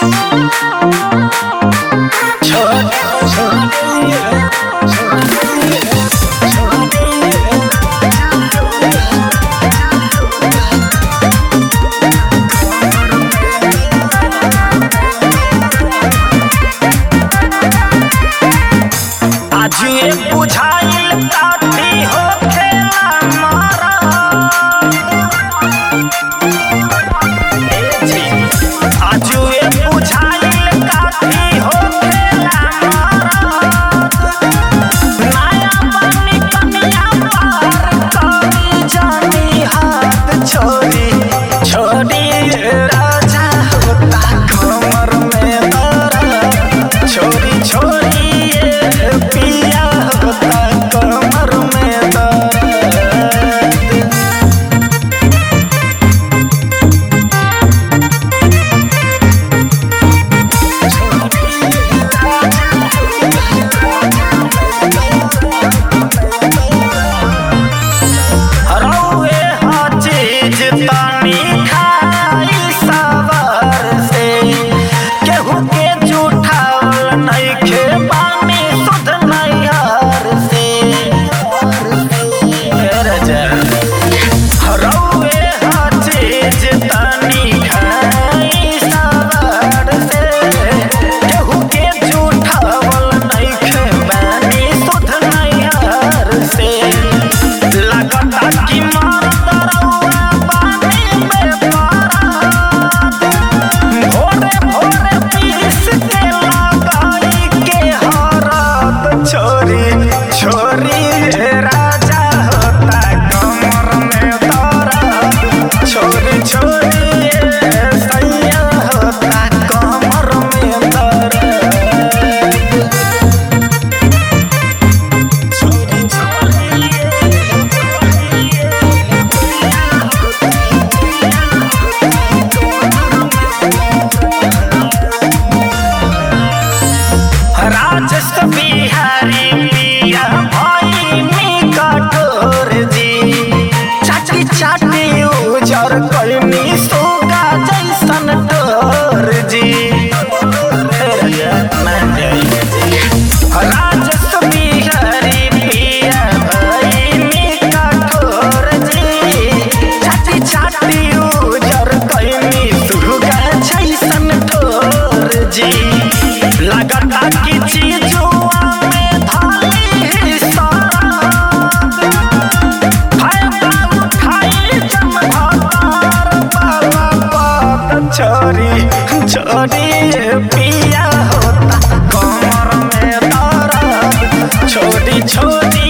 आजुए बुझाइल काठी होखेला मारा आजुए बुझाइल काठी होखेला मारा नया बनी कनिया पार करी जानी हाथ छोड़ी छोड़ी राजा होता कमर में दर्द छोड़ी छोड़ी पिया होता कमर में दर्द रउए हर चीज तनी खाई सबर से केहू के जुठावल नइखे बानी सुध नैहर से रउए हर चीज तनी खाई सबर से केहू के जुठावल नइखे बानी सुध नैहर से लगता कि मरद रउआ बानी बेपराध भोरे भोरे पीस के लगाई के हरद छोरी छोरी राजा होता कमर में दर्द छोरी छोरी सैया होता कमर में दर्द राजस बिहारी पिया भइनी कठोर जी चाटी चाटी उजर कइनी सोगा जैसन तोर जी राजस बिहारी पिया भइनी कठोर जी चाटी चाटी उजर कइनी सोगा जैसन तोर जी लगता कि चीजुआ में धाली सराद फायदा उठाई जमधार बाबा बात छोरी छोरी पिया होता कमर में दर्द छोड़ी छोड़ी